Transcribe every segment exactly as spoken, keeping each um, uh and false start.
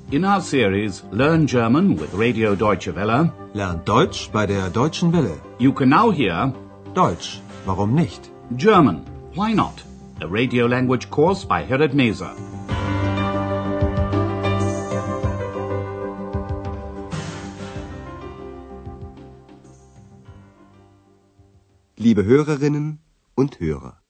In our series Learn German with Radio Deutsche Welle, Lernt Deutsch bei der Deutschen Welle. you can now hear Deutsch, warum nicht? German, Why Not? A radio language course by Herrad Meese. Liebe Hörerinnen und Hörer.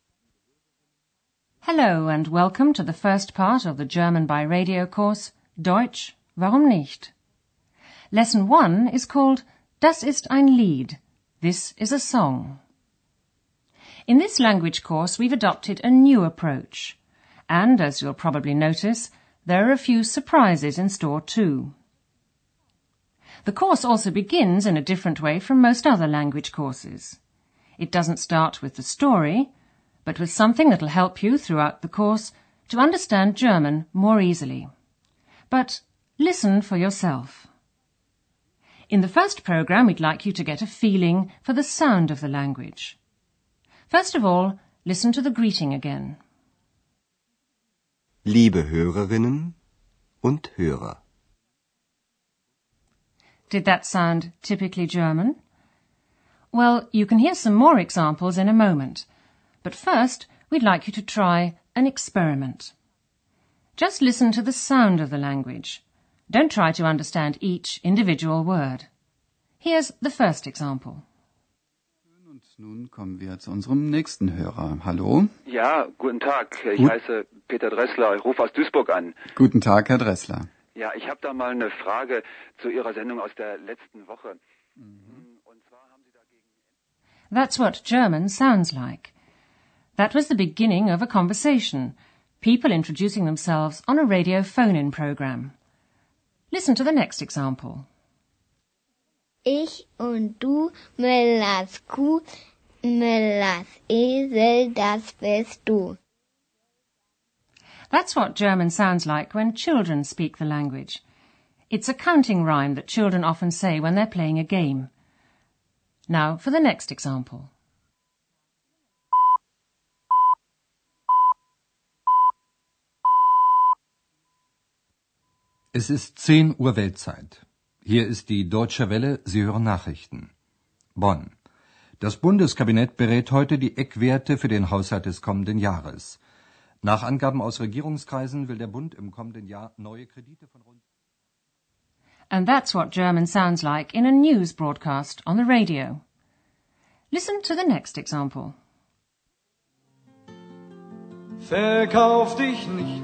Hello and welcome to the first part of the German by Radio course Deutsch, warum nicht? Lesson one is called Das ist ein Lied. This is a song. In this language course we've adopted a new approach. And, as you'll probably notice, there are a few surprises in store too. The course also begins in a different way from most other language courses. It doesn't start with the story, but with something that'll help you throughout the course to understand German more easily. But listen for yourself. In the first program, we'd like you to get a feeling for the sound of the language. First of all, listen to the greeting again. Liebe Hörerinnen und Hörer. Did that sound typically German? Well, you can hear some more examples in a moment. But first, we'd like you to try an experiment. Just listen to the sound of the language. Don't try to understand each individual word. Here's the first example. Und nun kommen wir zu unserem nächsten Hörer. Hallo? Ja, guten Tag. Ich Gut. heiße Peter Dressler. Ich rufe aus Duisburg an. Guten Tag, Herr Dressler. Ja, ich habe da mal eine Frage zu Ihrer Sendung aus der letzten Woche. Mhm. Und zwar haben Sie dagegen... That's what German sounds like. That was the beginning of a conversation. People introducing themselves on a radio phone-in program. Listen to the next example. Ich und du, Müllers Kuh, Müllers Esel, das bist du. That's what German sounds like when children speak the language. It's a counting rhyme that children often say when they're playing a game. Now for the next example. Es ist zehn Uhr Weltzeit. Hier ist die Deutsche Welle, Sie hören Nachrichten. Bonn. Das Bundeskabinett berät heute die Eckwerte für den Haushalt des kommenden Jahres. Nach Angaben aus Regierungskreisen will der Bund im kommenden Jahr neue Kredite von rund... And that's what German sounds like in a news broadcast on the radio. Listen to the next example. Verkauf dich nicht,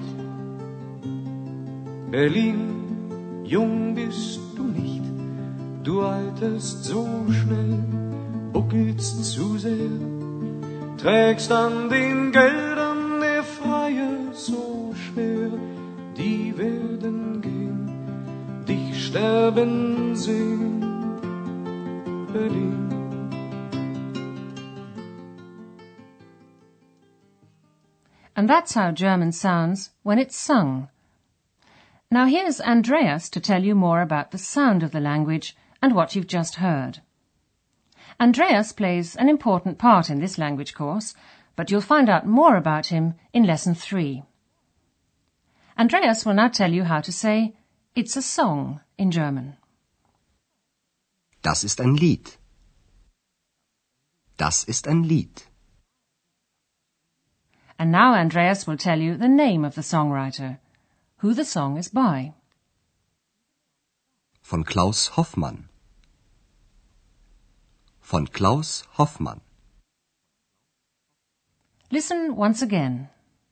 Berlin, jung bist du nicht, du alterst so schnell, buckelst zu sehr, trägst an den Geldern der Freier so schwer, die werden gehen, dich sterben sehen, Berlin. And that's how German sounds when it's sung. Now here's Andreas to tell you more about the sound of the language and what you've just heard. Andreas plays an important part in this language course, but you'll find out more about him in lesson three. Andreas will now tell you how to say, it's a song in German. Das ist ein Lied. Das ist ein Lied. And now Andreas will tell you the name of the songwriter, who the song is by. Von Klaus Hoffmann. Von Klaus Hoffmann. Listen once again.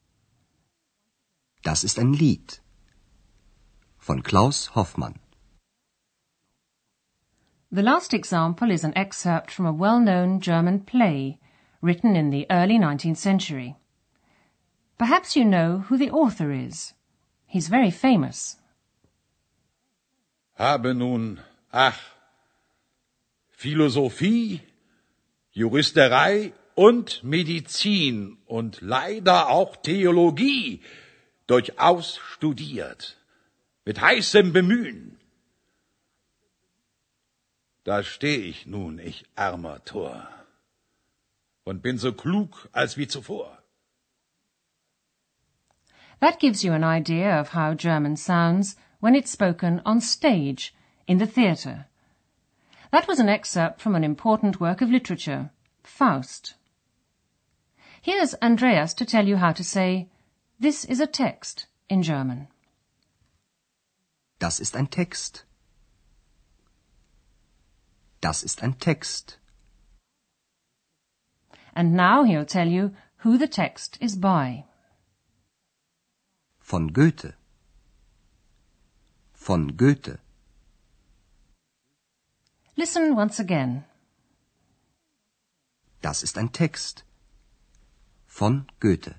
Das ist ein Lied. Von Klaus Hoffmann. The last example is an excerpt from a well-known German play written in the early nineteenth century. Perhaps you know who the author is. He's very famous. Habe nun, ach, Philosophie, Juristerei und Medizin und leider auch Theologie durchaus studiert, mit heißem Bemühen. Da steh ich nun, ich armer Tor, und bin so klug als wie zuvor. That gives you an idea of how German sounds when it's spoken on stage, in the theatre. That was an excerpt from an important work of literature, Faust. Here's Andreas to tell you how to say, "This is a text," in German. Das ist ein Text. Das ist ein Text. And now he'll tell you who the text is by. Von Goethe. Von Goethe. Listen once again. Das ist ein Text. Von Goethe.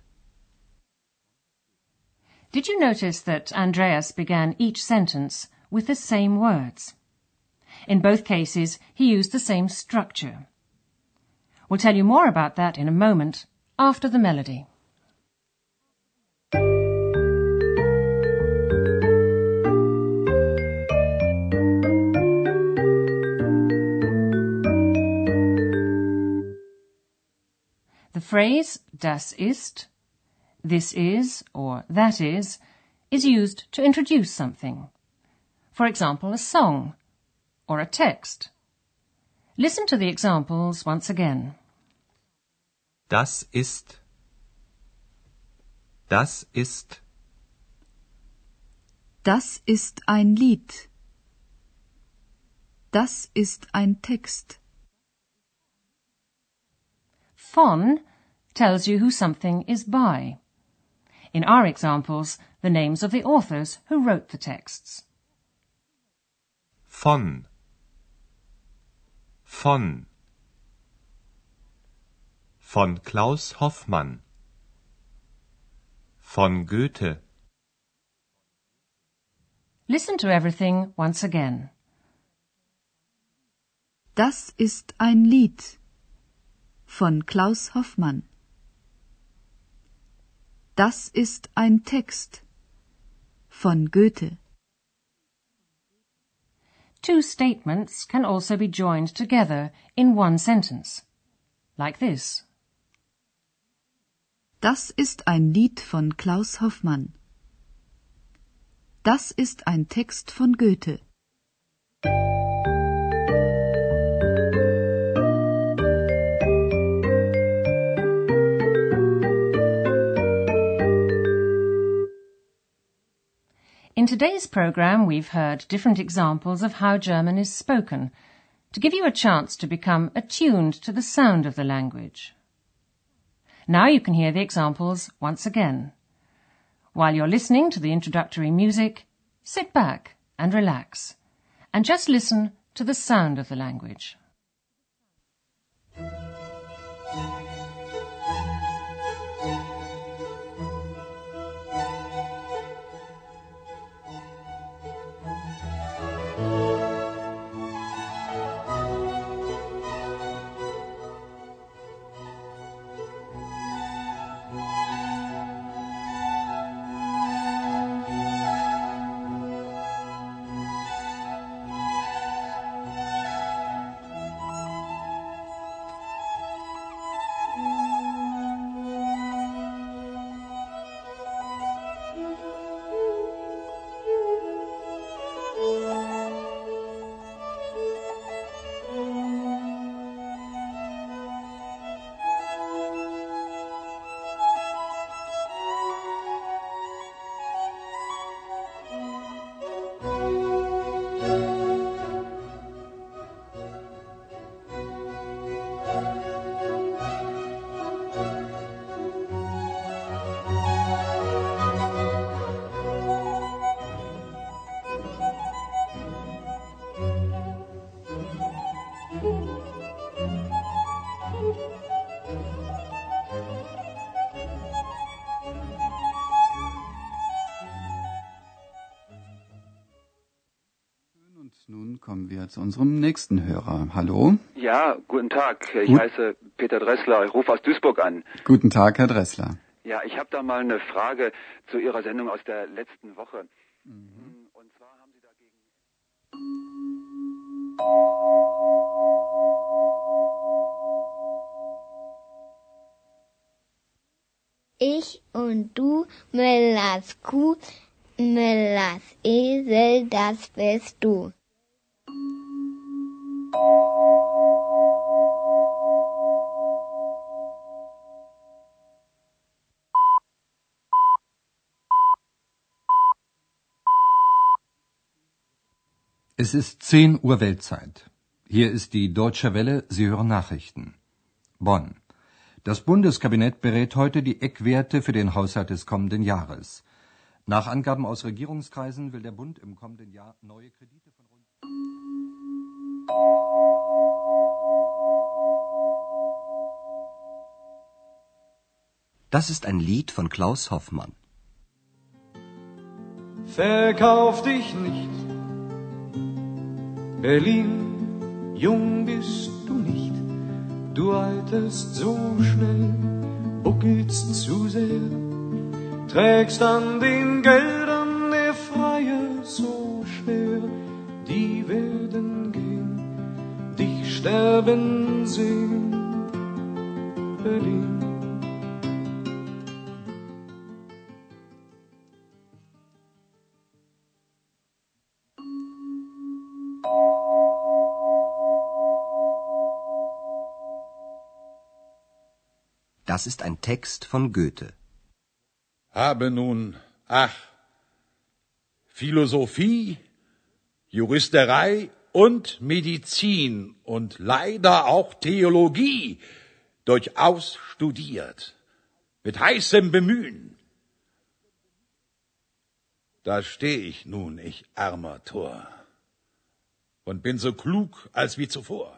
Did you notice that Andreas began each sentence with the same words? In both cases, he used the same structure. We'll tell you more about that in a moment, after the melody. The phrase das ist, this is, or that is, is used to introduce something. For example, a song or a text. Listen to the examples once again. Das ist. Das ist. Das ist ein Lied. Das ist ein Text. Von tells you who something is by. In our examples, the names of the authors who wrote the texts. Von. Von. Von Klaus Hoffmann. Von Goethe. Listen to everything once again. Das ist ein Lied. Von Klaus Hoffmann. Das ist ein Text. Von Goethe. Two statements can also be joined together in one sentence. Like this. Das ist ein Lied von Klaus Hoffmann. Das ist ein Text von Goethe. In today's program, we've heard different examples of how German is spoken, to give you a chance to become attuned to the sound of the language. Now you can hear the examples once again. While you're listening to the introductory music, sit back and relax, and just listen to the sound of the language. Nun kommen wir zu unserem nächsten Hörer. Hallo? Ja, guten Tag. Ich Gut. heiße Peter Dressler. Ich rufe aus Duisburg an. Guten Tag, Herr Dressler. Ja, ich habe da mal eine Frage zu Ihrer Sendung aus der letzten Woche. Mhm. Und zwar haben Sie dagegen... Ich und du, Müllers Kuh, Müllers Esel, das bist du. Es ist zehn Uhr Weltzeit. Hier ist die Deutsche Welle, Sie hören Nachrichten. Bonn. Das Bundeskabinett berät heute die Eckwerte für den Haushalt des kommenden Jahres. Nach Angaben aus Regierungskreisen will der Bund im kommenden Jahr neue Kredite von rund... Das ist ein Lied von Klaus Hoffmann. Verkauf dich nicht, Berlin, jung bist du nicht, du alterst so schnell, buckelst zu sehr, trägst an den Geldern der Freier so schwer, die werden gehen, dich sterben sehen, Berlin. Das ist ein Text von Goethe. Habe nun, ach, Philosophie, Juristerei und Medizin und leider auch Theologie durchaus studiert, mit heißem Bemühen. Da steh ich nun, ich armer Tor, und bin so klug als wie zuvor.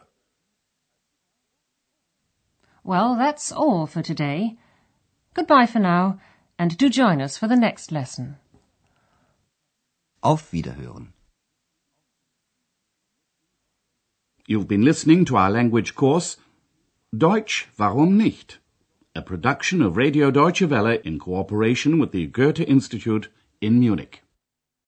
Well, that's all for today. Goodbye for now, and do join us for the next lesson. Auf Wiederhören. You've been listening to our language course, Deutsch, warum nicht? A production of Radio Deutsche Welle in cooperation with the Goethe Institute in Munich.